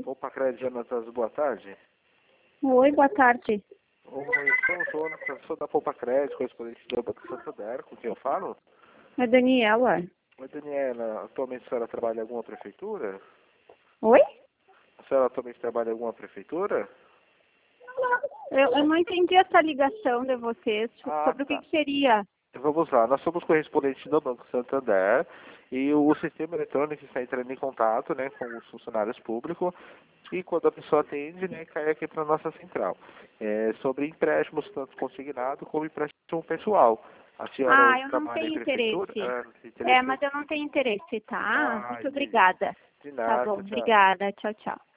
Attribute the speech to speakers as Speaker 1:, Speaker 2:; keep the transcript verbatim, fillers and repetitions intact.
Speaker 1: Opa, Crédito Jonatas, boa tarde.
Speaker 2: Oi, boa tarde.
Speaker 1: Oi, eu sou o Jonatas, sou da Poupa Crédito, correspondente do Banco Santander, com quem eu falo?
Speaker 2: É Daniela.
Speaker 1: Oi, Daniela, atualmente a senhora trabalha em alguma prefeitura?
Speaker 2: Oi?
Speaker 1: A senhora atualmente trabalha em alguma prefeitura?
Speaker 2: Eu, eu não entendi essa ligação de vocês.
Speaker 1: Ah,
Speaker 2: Sobre o que,
Speaker 1: tá.
Speaker 2: que seria?
Speaker 1: Vamos lá, nós somos correspondentes do Banco Santander e o sistema eletrônico está entrando em contato, né, com os funcionários públicos e quando a pessoa atende, né, cai aqui para a nossa central. É, sobre empréstimos, tanto consignado como empréstimo pessoal. A senhora
Speaker 2: Ah,
Speaker 1: hoje
Speaker 2: eu não
Speaker 1: trabalha em
Speaker 2: tenho
Speaker 1: prefeitura?
Speaker 2: interesse.
Speaker 1: Ah, não tem
Speaker 2: É,
Speaker 1: interesse?
Speaker 2: mas eu não tenho interesse, tá?
Speaker 1: Ah,
Speaker 2: Muito
Speaker 1: entendi.
Speaker 2: obrigada.
Speaker 1: De
Speaker 2: Tá
Speaker 1: nada,
Speaker 2: bom,
Speaker 1: tchau.
Speaker 2: obrigada. Tchau, tchau.